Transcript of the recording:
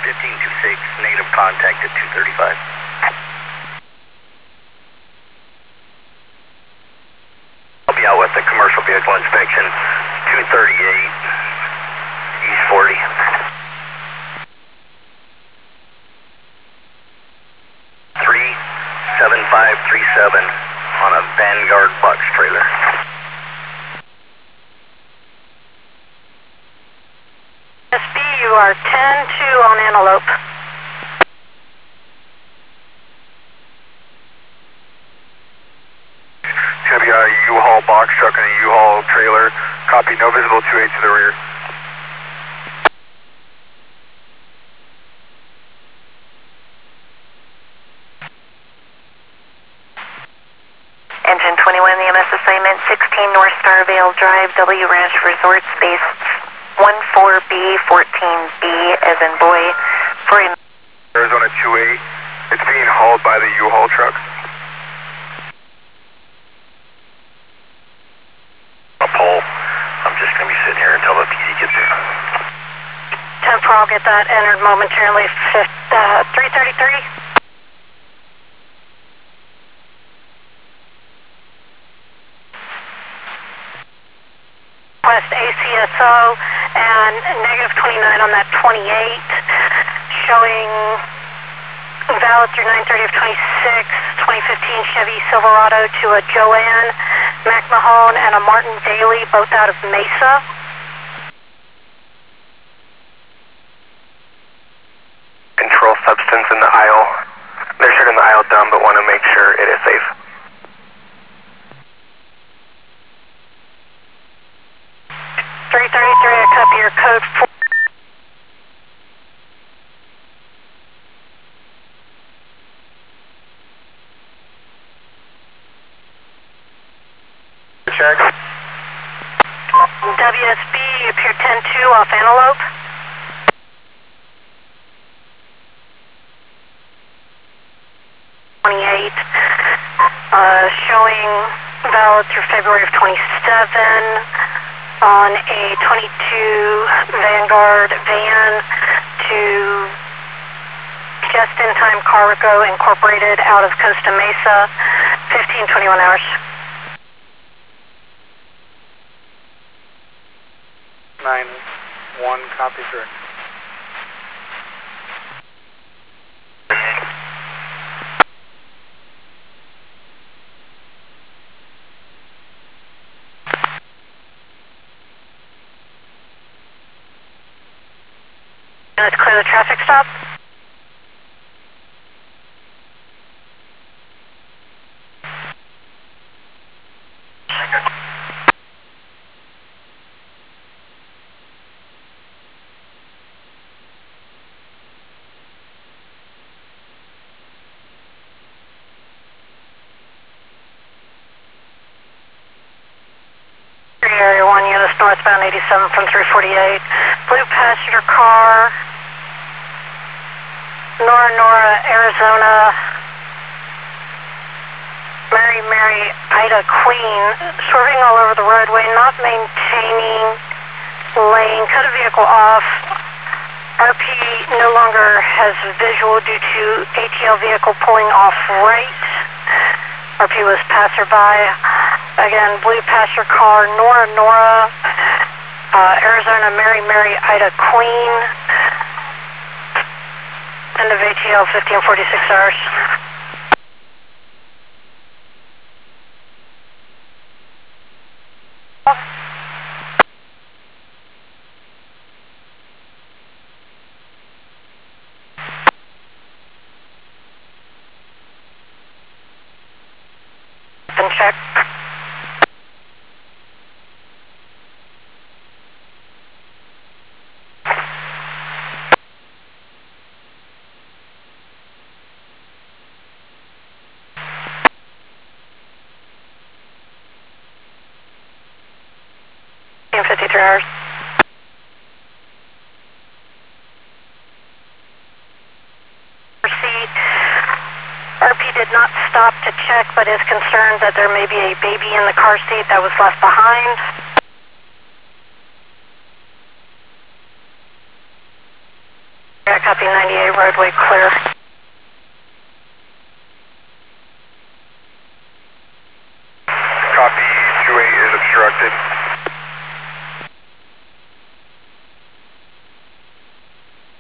1526, negative contact at 235. I'll be out with the commercial vehicle inspection, 238, East 40. 37537 on a Vanguard box trailer. SB, you are 10-2 on Antelope. It's going to be a U-Haul box truck and a U-Haul trailer. Copy, no visible 28 to the rear. Engine 21, the EMS assignment, 16 North Star Vale Drive, W Ranch Resort Space, 14B, 14B as in boy, for Arizona 28, it's being hauled by the U-Haul truck. A pole. I'm just going to be sitting here until the PD gets here. 10-4, I'll get that entered momentarily. 333. Request ACSO and negative 29 on that 28, showing valid through 9:30 of 26, 2015 Chevy Silverado to a Joanne McMahon and a Martin Daly, both out of Mesa. Control substance in the aisle. They're shutting the aisle down but want to make sure it is safe. 333, I copy your code 4. Check. WSB, you appear 10-2 off Antelope. Showing valid through February of 27 on a 22 Vanguard van to Just In Time Cargo Incorporated out of Costa Mesa, 1521 hours. 9-1, copy, sir. Let's clear the traffic stop. Area 1 units northbound 87 from 348. Blue passenger car. Nora, Arizona, Mary, Ida Queen, swerving all over the roadway, not maintaining lane, cut a vehicle off. RP no longer has visual due to ATL vehicle pulling off right. RP was passerby. Again, blue passenger car, Nora, Arizona, Mary, Ida Queen. End of ATL, 1546 hours. Been checked. In 53 hours. RP did not stop to check, but is concerned that there may be a baby in the car seat that was left behind. copy 98 roadway clear.